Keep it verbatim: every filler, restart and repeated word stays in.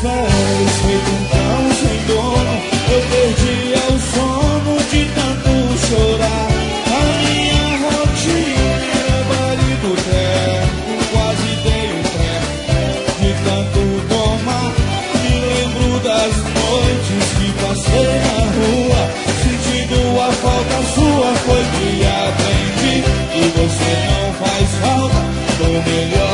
pés, feito um cão sem dono. Eu perdi o sono de tanto chorar. A minha rotina era baile do teto, quase dei um treco de tanto tomar. Me lembro das noites que passei na rua, sentindo a falta sua, foi que aprendi. E você não faz falta, tô melhor